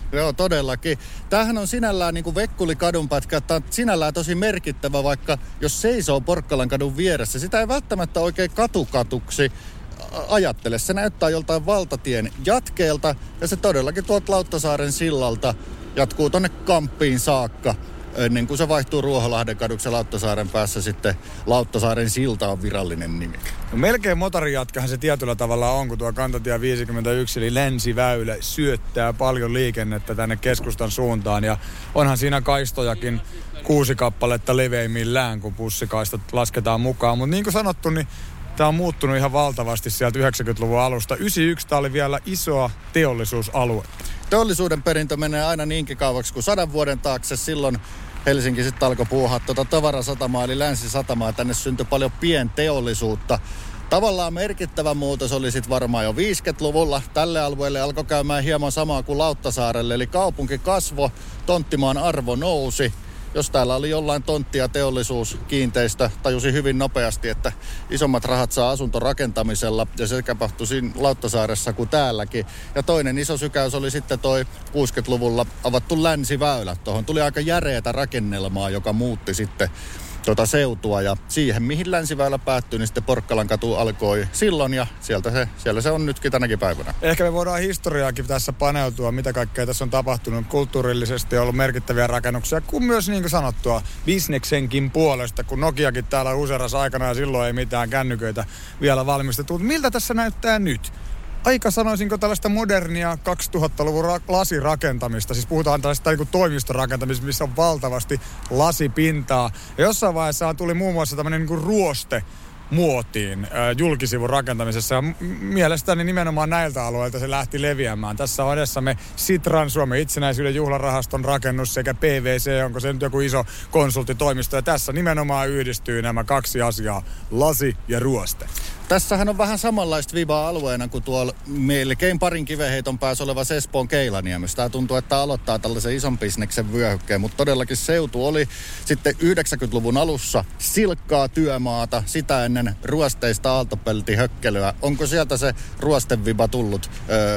Joo, todellakin. Tämähän on sinällään niin kuin Vekkulikadun pätkä, tämä on sinällään tosi merkittävä, vaikka jos seisoo Porkkalan kadun vieressä, sitä ei välttämättä oikein katukatuksi ajattele. Se näyttää joltain valtatien jatkeelta ja se todellakin tuolta Lauttasaaren sillalta jatkuu tonne Kamppiin saakka. Ennen kuin se vaihtuu Ruoholahden kaduksi Lauttasaaren päässä sitten Lauttasaaren silta on virallinen nimi. No melkein motorijatkahan se tietyllä tavalla on, kun tuo kantatie 51 eli länsiväylä syöttää paljon liikennettä tänne keskustan suuntaan. Ja onhan siinä kaistojakin 6 kappaletta leveimmillään, kun bussikaistat lasketaan mukaan. Mutta niin kuin sanottu, niin tämä on muuttunut ihan valtavasti sieltä 90-luvun alusta. 91 tämä oli vielä isoa teollisuusalue. Teollisuuden perintö menee aina niinkin kauaksi kuin 100 vuoden taakse. Silloin Helsinki sitten alkoi puuhaa tavarasatamaa eli länsisatamaa. Tänne syntyi paljon pienteollisuutta. Tavallaan merkittävä muutos oli sitten varmaan jo 50-luvulla. Tälle alueelle alkoi käymään hieman samaa kuin Lauttasaarelle. Eli kaupunki kasvoi, tonttimaan arvo nousi. Jos täällä oli jollain tontti- ja teollisuuskiinteistö, tajusi hyvin nopeasti, että isommat rahat saa asuntorakentamisella. Ja se tapahtui siinä Lauttasaaressa kuin täälläkin. Ja toinen iso sykäys oli sitten toi 60-luvulla avattu länsiväylä. Tuohon tuli aika järeätä rakennelmaa, joka muutti sitten seutua. Ja siihen, mihin länsiväylä päättyi, niin sitten Porkkalan katu alkoi silloin. Ja siellä se on nytkin tänäkin päivänä. Ehkä me voidaan historiaakin tässä paneutua, mitä kaikkea tässä on tapahtunut. Kulttuurillisesti on ollut merkittäviä rakennuksia, kun myös niin kuin sanottua bisneksenkin puolesta, kun Nokiakin täällä useras aikana ja silloin ei mitään kännyköitä vielä valmistettu. Miltä tässä näyttää nyt? Aika sanoisinko tällaista modernia 2000-luvun lasirakentamista. Siis puhutaan tällaista niin kuin toimistorakentamista, missä on valtavasti lasipintaa. Ja jossain vaiheessa tuli muun muassa tämmöinen niin kuin ruoste muotiin julkisivun rakentamisessa. Ja mielestäni nimenomaan näiltä alueilta se lähti leviämään. Tässä on edessämme Sitran, Suomen itsenäisyyden juhlarahaston rakennus sekä PVC, onko se nyt joku iso konsulttitoimisto. Ja tässä nimenomaan yhdistyy nämä 2 asiaa, lasi ja ruoste. Tässähän on vähän samanlaista vibaa alueena kuin tuolla melkein parin kivenheiton päässä oleva Espoon Keilaniemessä. Tämä tuntuu, että aloittaa tällaisen ison bisneksen vyöhykkeen, mutta todellakin seutu oli sitten 90-luvun alussa silkkaa työmaata, sitä ennen ruosteista aaltopeltihökkelyä. Onko sieltä se ruosteviba tullut?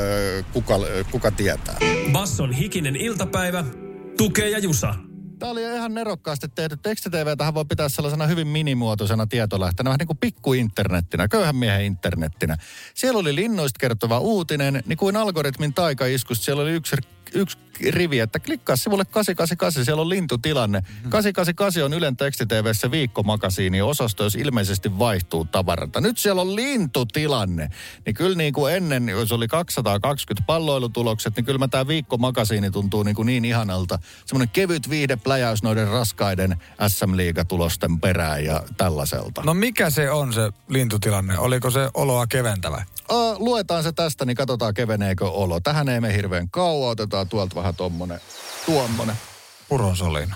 Kuka tietää? Basson hikinen iltapäivä. Tukee ja Jusa. Tämä oli ihan nerokkaasti tehty. Teksti-TV:tähän voi pitää sellaisena hyvin minimuotoisena tietolähteenä, vähän niin kuin pikkuinternettinä, köyhän miehen internettinä. Siellä oli linnuista kertova uutinen, niin kuin algoritmin taikaiskusta. Siellä oli yksi rivi, että klikkaa sivulle 888, siellä on lintutilanne. 888 on Ylen Teksti-TV:ssä viikkomakasiini-osasto, jos ilmeisesti vaihtuu tavarata. Nyt siellä on lintutilanne. Niin kyllä niin kuin ennen, jos oli 220 palloilutulokset, niin kyllä tämä viikkomakasiini tuntuu niin ihanalta. Semmoinen kevyt viihdepläjäys noiden raskaiden SM-liigatulosten perään ja tällaiselta. No mikä se on se lintutilanne? Oliko se oloa keventävä? Luetaan se tästä, niin katsotaan keveneekö olo. Tähän ei mene hirveän kauan. Otetaan tuolta vähän tuommoinen. Puronsolina.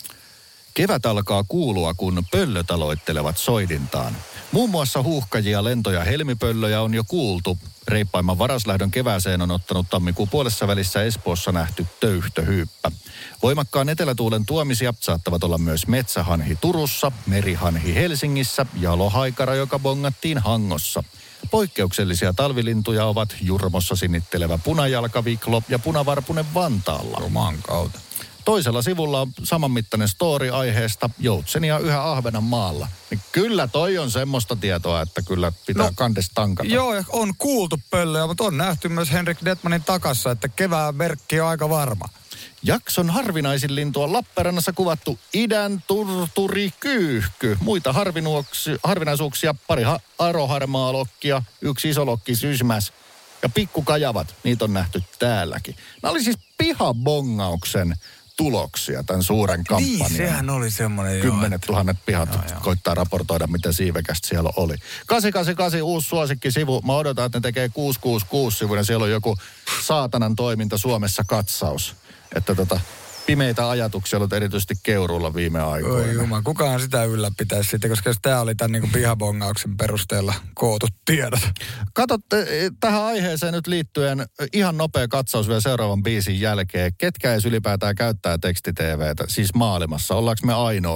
Kevät alkaa kuulua, kun pöllöt aloittelevat soidintaan. Muun muassa huuhkajia, lentoja, helmipöllöjä on jo kuultu. Reippaimman varaslähdön kevääseen on ottanut tammikuun puolessa välissä Espoossa nähty töyhtöhyyppä. Voimakkaan etelätuulen tuomisia saattavat olla myös metsähanhi Turussa, merihanhi Helsingissä ja lohaikara, joka bongattiin Hangossa. Poikkeuksellisia talvilintuja ovat Jurmossa sinnittelevä punajalkaviklo ja punavarpunen Vantaalla. Roman kautta. Toisella sivulla on samanmittainen story aiheesta joutsenia yhä Ahvenanmaalla. Niin kyllä toi on semmoista tietoa, että kyllä pitää kandes tankata. Joo, on kuultu pöllöjä, mutta on nähty myös Henrik Detmanin takassa, että kevään merkki on aika varma. Jakson harvinaisin lintu on Lappeenrannassa kuvattu idän turturikyyhky. Muita harvinaisuuksia, pari aroharmaalokkia, 1 isolokki sysmäs ja pikkukajavat. Niitä on nähty täälläkin. Nämä oli siis pihabongauksen tuloksia tämän suuren kampanjan. Niin, sehän oli semmoinen 10 000 pihat koittaa raportoida, miten siivekästä siellä oli. 888 uusi suosikkisivu. Mä odotan, että ne tekee 666 sivun ja siellä on joku saatanan toiminta Suomessa katsaus. Että pimeitä ajatuksia on erityisesti Keuruulla viime aikoina. Oi jumala, kukaan sitä ylläpitäisi sitten, koska jos tämä oli tämän pihabongauksen perusteella kootut tiedot. Katsotte tähän aiheeseen nyt liittyen ihan nopea katsaus vielä seuraavan biisin jälkeen. Ketkä edes ylipäätään käyttää teksti-TV:tä, siis maailmassa? Ollaanko me ainoat?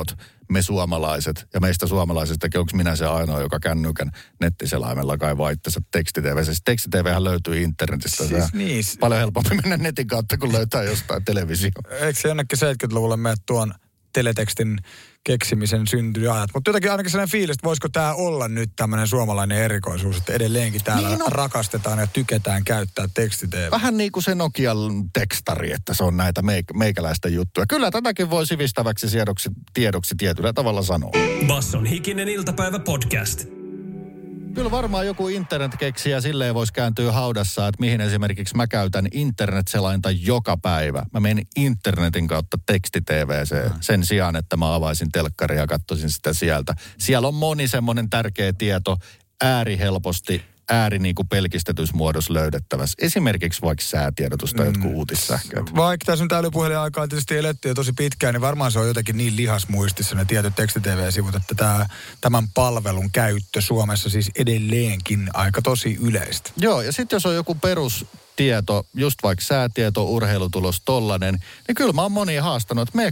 me suomalaiset ja meistä suomalaisistakin, onko minä se ainoa, joka kännykän nettiselaimella kaivaa itsensä teksti-TV. Siis teksti-TVhän löytyy internetistä. Siis niin. Paljon helpompi mennä netin kautta, kun löytää jostain televisio. Eikö se jonnekin 70-luvulle mene tuon teletekstin keksimisen syntyajat? Mutta jotenkin ainakin sellainen fiilis, että voisiko tämä olla nyt tämmöinen suomalainen erikoisuus, että edelleenkin täällä rakastetaan ja tykätään käyttää teksti-TV. Vähän niin kuin se Nokian tekstari, että se on näitä meikäläistä juttuja. Kyllä tätäkin voi sivistäväksi tiedoksi tietyllä tavalla sanoa. Basson hikinen iltapäivä podcast. Kyllä varmaan joku internetkeksijä silleen voisi kääntyä haudassa, että mihin esimerkiksi mä käytän internetselainta joka päivä. Mä menen internetin kautta teksti-TV:seen sen sijaan, että mä avaisin telkkaria ja katsoisin sitä sieltä. Siellä on moni semmoinen tärkeä tieto äärihelposti, niin kuin pelkistetysmuodossa löydettävässä. Esimerkiksi vaikka säätiedotus tai jotkut uutissähköt. Vaikka tässä nyt älypuhelin aikaa tietysti eletty jo tosi pitkään, niin varmaan se on jotenkin niin lihasmuistissa ne tietyt teksti-TV-sivut, että tämän palvelun käyttö Suomessa siis edelleenkin aika tosi yleistä. Joo, ja sitten jos on joku perustieto, just vaikka säätieto, urheilutulos, tollanen, niin kyllä mä oon monia haastanut, että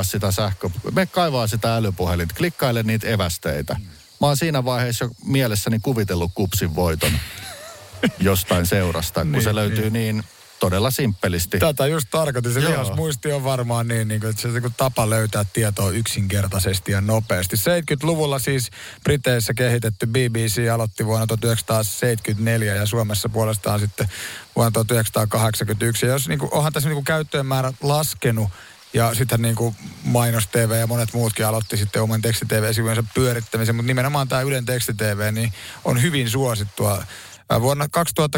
mene kaivaa sitä älypuhelinta, klikkaile niitä evästeitä. Mä oon siinä vaiheessa jo mielessäni kuvitellut kupsin voiton jostain seurasta, kun se löytyy niin todella simppelisti. Tätä just tarkoitin. Se lihasmuisti on varmaan niin että se on tapa löytää tietoa yksinkertaisesti ja nopeasti. 70-luvulla siis Briteissä kehitetty BBC aloitti vuonna 1974 ja Suomessa puolestaan sitten vuonna 1981. Ja jos onhan tässä käyttöjen määrä laskenut, ja sitten niin kuin Mainos TV ja monet muutkin aloitti sitten oman teksti-TV-sivujensa pyörittämisen, mutta nimenomaan tämä Ylen teksti-TV niin on hyvin suosittua. Vuonna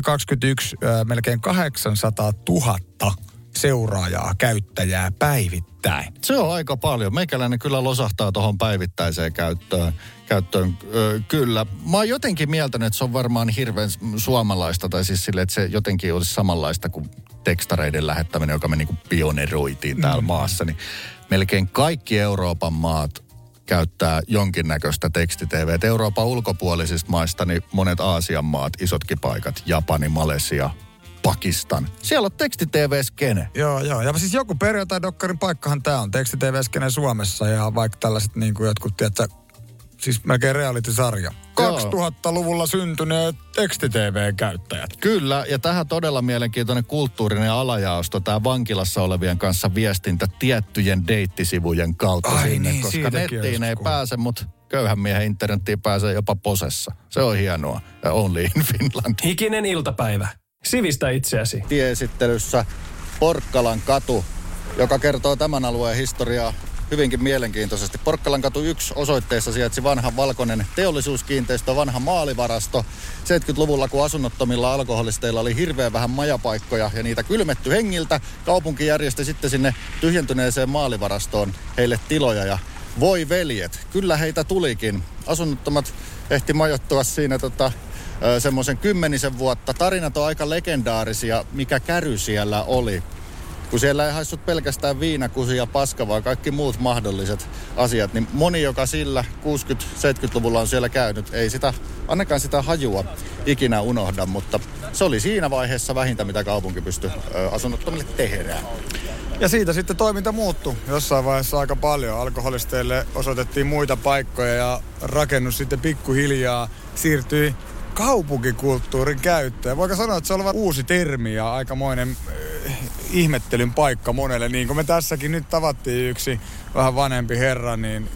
2021 melkein 800 000 seuraajaa, käyttäjää päivittäin. Se on aika paljon. Meikäläinen kyllä losahtaa tuohon päivittäiseen käyttöön. Kyllä. Mä oon jotenkin mieltänyt, että se on varmaan hirveän suomalaista, tai siis sille, että se jotenkin olisi samanlaista kuin tekstareiden lähettäminen, joka me niin kuin pioneroitiin täällä maassa. Niin melkein kaikki Euroopan maat käyttää jonkinnäköistä teksti-TV. Euroopan ulkopuolisista maista niin monet Aasian maat, isotkin paikat, Japani, Malesia, Pakistan. Siellä on teksti-TV-skene. Joo. Ja siis joku perjantai-dokkarin paikkahan tää on. Teksti-TV-skene Suomessa ja vaikka tällaiset niin kuin jotkut, tiedätkö, siis melkein reality-sarja. 2000-luvulla syntyneet teksti-TV-käyttäjät. Kyllä, ja tähän todella mielenkiintoinen kulttuurinen alajaosto, tämä vankilassa olevien kanssa viestintä tiettyjen deittisivujen kautta sinne, niin, koska nettiin ei pääse, mutta köyhän miehen internettiin pääsee jopa posessa. Se on hienoa. Ja only in Finland. Hikinen iltapäivä. Sivistä itseäsi. Tieesittelyssä Porkkalan katu, joka kertoo tämän alueen historiaa hyvinkin mielenkiintoisesti. Porkkalan katu 1 osoitteessa sijaitsi vanha valkoinen teollisuuskiinteistö, vanha maalivarasto. 70-luvulla, kun asunnottomilla alkoholisteilla oli hirveän vähän majapaikkoja ja niitä kylmetty hengiltä, kaupunki järjesti sitten sinne tyhjentyneeseen maalivarastoon heille tiloja ja voi veljet, kyllä heitä tulikin. Asunnottomat ehti majoittua siinä semmoisen 10 vuotta. Tarinat on aika legendaarisia, mikä käry siellä oli. Kun siellä ei haissut pelkästään viinakusi ja paska, vaan kaikki muut mahdolliset asiat, niin moni, joka sillä 60-70-luvulla on siellä käynyt, ei sitä, ainakaan sitä hajua ikinä unohda, mutta se oli siinä vaiheessa vähintä, mitä kaupunki pystyi asunnottomille tehdään. Ja siitä sitten toiminta muuttui jossain vaiheessa aika paljon. Alkoholisteille osoitettiin muita paikkoja ja rakennus sitten pikkuhiljaa siirtyi kaupunkikulttuurin käyttöön. Voiko sanoa, että se on uusi termi ja aikamoinen ihmettelyn paikka monelle. Niin kuin me tässäkin nyt tavattiin yksi vähän vanhempi herra, niin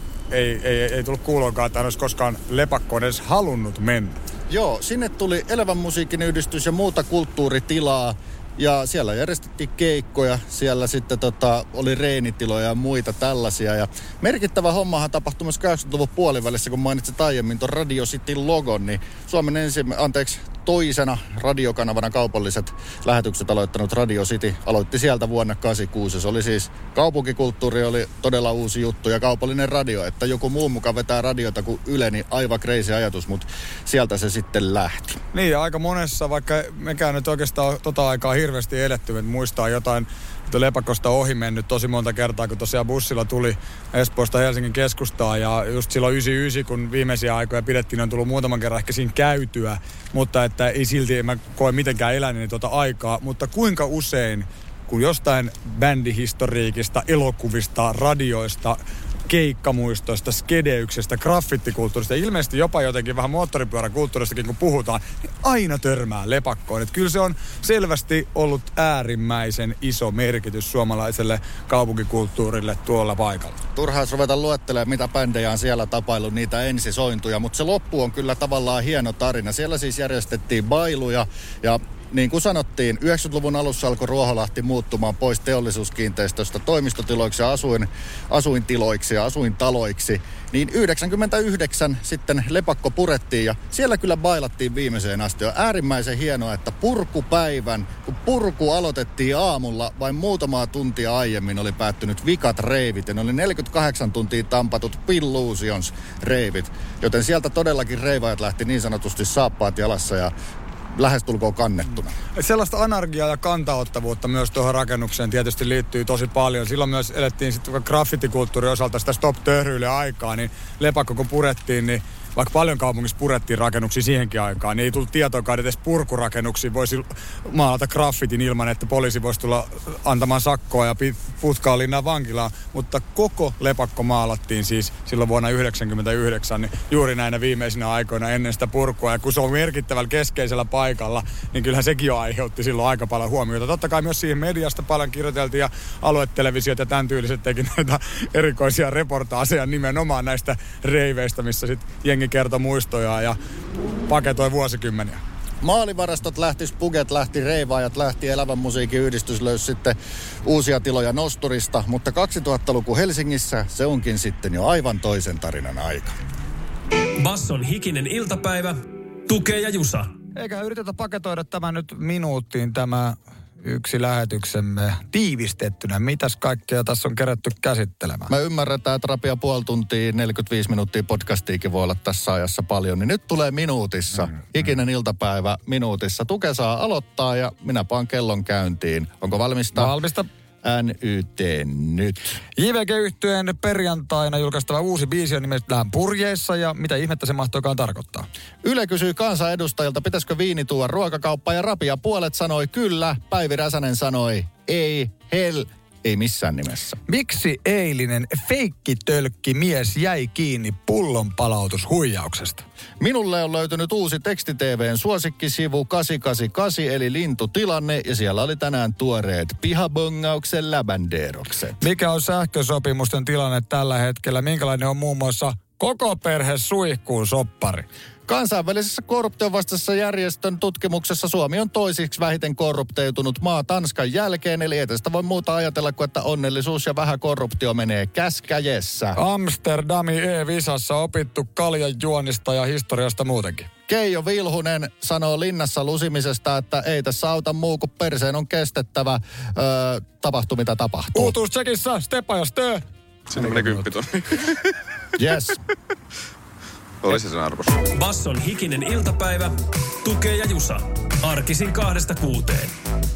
ei tullut kuuloonkaan, että hän olisi koskaan lepakkoon edes halunnut mennä. Joo, sinne tuli elävän musiikin yhdistys ja muuta kulttuuritilaa. Ja siellä järjestettiin keikkoja, siellä sitten oli reenitiloja ja muita tällaisia. Ja merkittävä hommahan tapahtui myös 80-luvun puolivälissä, kun mainitsit aiemmin tuon Radio Cityn logon, niin Suomen toisena radiokanavana kaupalliset lähetykset aloittanut Radio City aloitti sieltä vuonna 1986. Se oli siis, kaupunkikulttuuri oli todella uusi juttu ja kaupallinen radio, että joku muu mukaan vetää radiota kuin Yle, niin aivan crazy ajatus, mutta sieltä se sitten lähti. Niin ja aika monessa, vaikka mekään nyt oikeastaan aikaa hirveästi eletty, että muistaa jotain Lepakosta ohi mennyt tosi monta kertaa, kun tosiaan bussilla tuli Espoosta Helsingin keskustaan ja just silloin 99, kun viimeisiä aikoja pidettiin, on tullut muutaman kerran ehkä siinä käytyä, mutta että ei silti mä koe mitenkään eläneeni aikaa, mutta kuinka usein, kun jostain bändihistoriikista, elokuvista, radioista keikkamuistoista, skedeyksestä, graffittikulttuurista, ilmeisesti jopa jotenkin vähän moottoripyöräkulttuuristakin, kun puhutaan, niin aina törmää lepakkoon. Että kyllä se on selvästi ollut äärimmäisen iso merkitys suomalaiselle kaupunkikulttuurille tuolla paikalla. Turhaa ruveta luettelemaan, mitä bändejä on siellä tapaillut, niitä ensisointuja, mutta se loppu on kyllä tavallaan hieno tarina. Siellä siis järjestettiin bailuja ja niin kuin sanottiin, 90-luvun alussa alkoi Ruoholahti muuttumaan pois teollisuuskiinteistöstä toimistotiloiksi ja asuintiloiksi ja asuintaloiksi. Niin 99 sitten lepakko purettiin ja siellä kyllä bailattiin viimeiseen asti. On äärimmäisen hienoa, että purkupäivän, kun purku aloitettiin aamulla, vain muutamaa tuntia aiemmin oli päättynyt vikat reivit. Ja ne oli 48 tuntia tampatut Pillusions reivit. Joten sieltä todellakin reivaajat lähti niin sanotusti saappaat jalassa ja lähestulkoon kannettuna. Sellaista anarkiaa ja kantaottavuutta myös tuohon rakennukseen tietysti liittyy tosi paljon. Silloin myös elettiin sitten graffitikulttuurin osalta sitä stop-töhryilyaikaa, niin lepakko kun purettiin, niin vaikka paljon kaupungissa purettiin rakennuksia siihenkin aikaan, niin ei tullut tietoakaan, että edes purkurakennuksiin voisi maalata graffitin ilman, että poliisi voisi tulla antamaan sakkoa ja putkaa linnaan vankilaan. Mutta koko lepakko maalattiin siis silloin vuonna 1999, niin juuri näinä viimeisinä aikoina ennen sitä purkua. Ja kun se on merkittävällä keskeisellä paikalla, niin kyllähän sekin jo aiheutti silloin aika paljon huomiota. Totta kai myös siihen mediasta paljon kirjoiteltiin ja aluetelevisiot ja tämän tyyliset teki näitä erikoisia reportaaseja nimenomaan näistä reiveistä, missä sitten jengi kertoi muistoja ja paketoi vuosikymmeniä. Maalivarastot lähti, Spuget lähti, reivaajat lähti, Elävän musiikin yhdistys löysi sitten uusia tiloja Nosturista, mutta 2000-luku Helsingissä se onkin sitten jo aivan toisen tarinan aika. Basson hikinen iltapäivä, Tukee ja Jusa. Eikä yritetä paketoida tämä nyt minuuttiin tämä yksi lähetyksemme tiivistettynä. Mitäs kaikkea tässä on kerätty käsittelemään? Mä ymmärrän, että rapia puoli tuntia, 45 minuuttia podcastiikin voi olla tässä ajassa paljon. Niin nyt tulee minuutissa. Hikinen iltapäivä minuutissa. Tuke saa aloittaa ja minä paan kellon käyntiin. Onko valmista? Valmista. NYT nyt. JVG-yhtyeen perjantaina julkaistava uusi biisi on nimeltään Purjeissa ja mitä ihmettä se mahtoikaan tarkoittaa? Yle kysyy kansanedustajilta, pitäisikö viini tuoda ruokakauppaan ja rapia puolet sanoi kyllä. Päivi Räsänen sanoi ei, ei missään nimessä. Miksi eilinen feikkitölkki mies jäi kiinni pullonpalautushuijauksesta? Minulle on löytynyt uusi teksti-TV:n suosikkisivu 888 eli Lintutilanne ja siellä oli tänään tuoreet pihabongauksen läbändeerokset. Mikä on sähkösopimusten tilanne tällä hetkellä? Minkälainen on muun muassa koko perhe suihkuun soppari? Kansainvälisessä korruptionvastaisessa järjestön tutkimuksessa Suomi on toisiksi vähiten korrupteutunut maa Tanskan jälkeen, eli ei tästä voi muuta ajatella kuin, että onnellisuus ja vähän korruptio menee käskäjessä. Amsterdami E-visassa opittu kaljan juonista ja historiasta muutenkin. Keijo Vilhunen sanoo linnassa lusimisesta, että ei tässä auta muu kuin perseen on kestettävä. Tapahtuu mitä tapahtuu. Uutuuschekissä Stepa ja Stö. Sinne menee 10 000. Yes. Olisi sen arvosta. Basson hikinen iltapäivä, Tukee ja Jusa. Arkisin 2-6.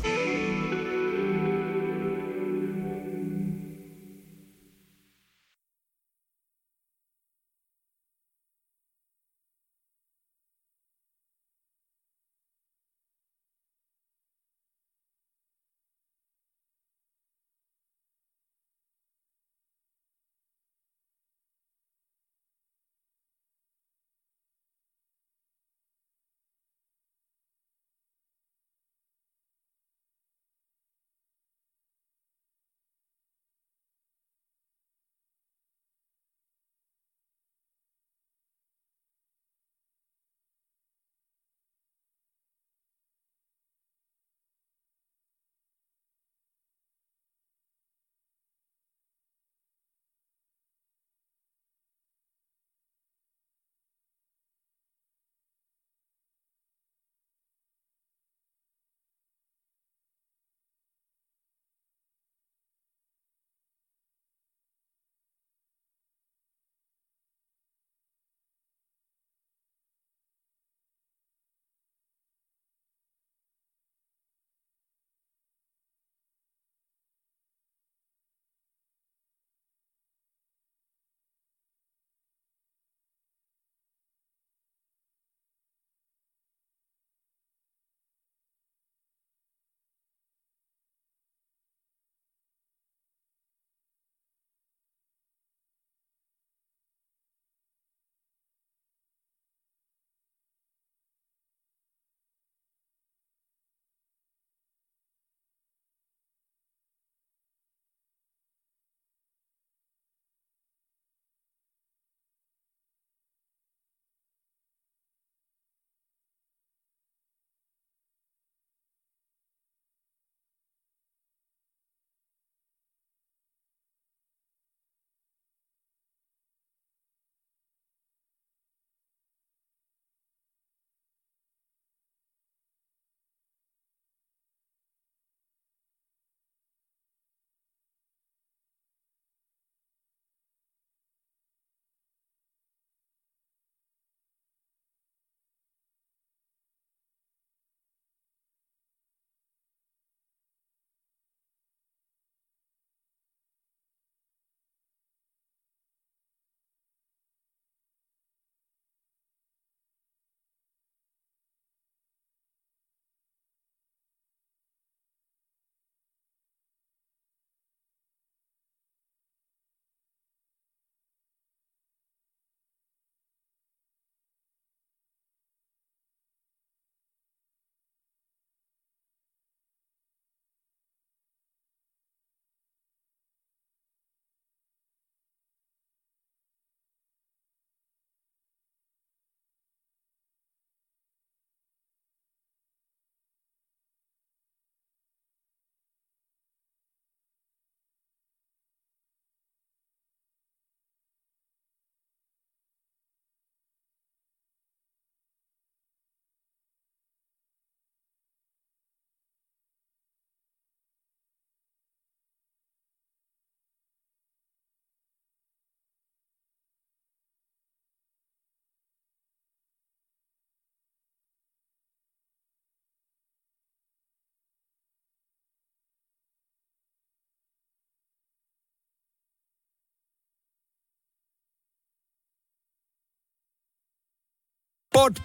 Pod